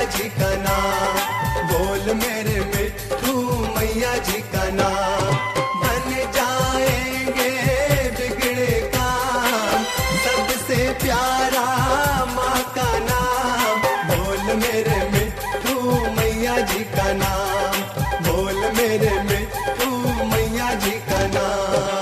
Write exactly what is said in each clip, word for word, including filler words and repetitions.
जी का नाम, बोल मेरे मिट्ठू मैया जी का नाम। बन जाएंगे बिगड़े काम, सबसे प्यारा माँ का नाम, बोल मेरे मिट्ठू मैया जी का नाम, बोल मेरे मिट्ठू मैया जी का नाम।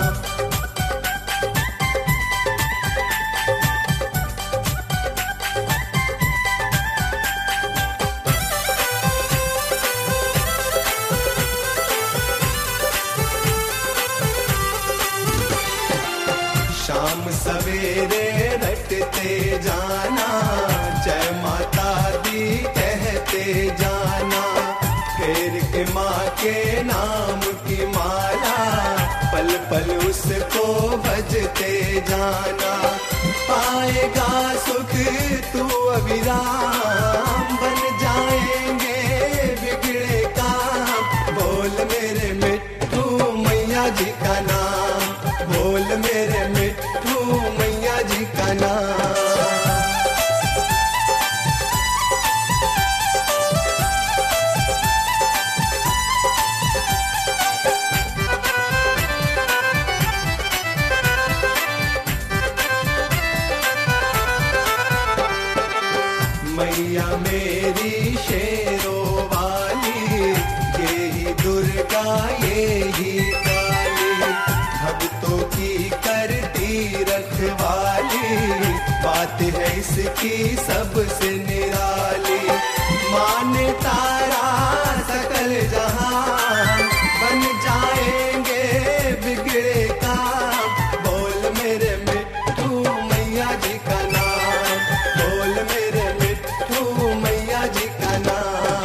शाम सवेरे रटते जाना, जय माता दी कहते जाना, फेर के माँ के नाम की माला, पल पल उसको भजते जाना। पाएगा सुख तू अविराम, बन जाएंगे बिगड़े काम, बोल मेरे मिट्ठू मैया जी का नाम, बोल मेरे मिट्ठू मैया जी का नाम। मैया मेरी शेरों वाली, ये ही दुर्गा ये ही काली, भक्तों की करती रखवाली, बात है इसकी सबसे निराली। माने तारा सकल जहां, बन जाएंगे बिगड़े काम, बोल मेरे मिट्ठू मैया जी का नाम, बोल मेरे मिट्ठू मैया जी का नाम।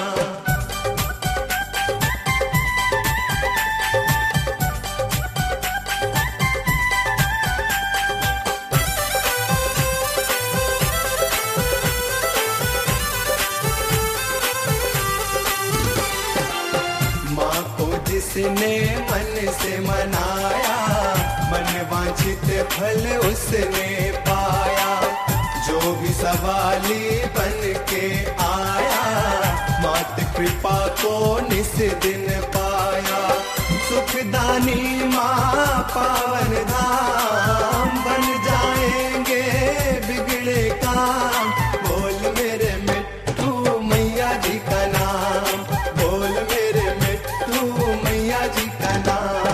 माँ को जिसने मन से मनाया, मन वांछित फल उसने पाया, जो भी सवाली बन के आया, मात कृपा को निस दिन पाया। सुखदानी माँ पावन धाम, बन जाएंगे बिगड़े काम, बोल मेरे मिट्ठू मैया जी का नाम, बोल मेरे मिट्ठू मैया जी का नाम।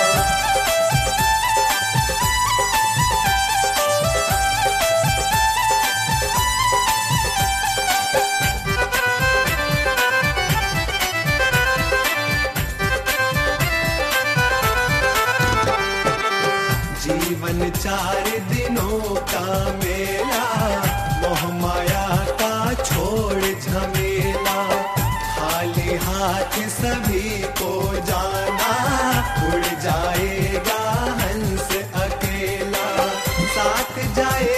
जीवन चार दिनों का मेला, मोह माया का छोड़ झमेला, खाली हाथ सभी को जाना, उड़ जाएगा हंस अकेला, साथ जाए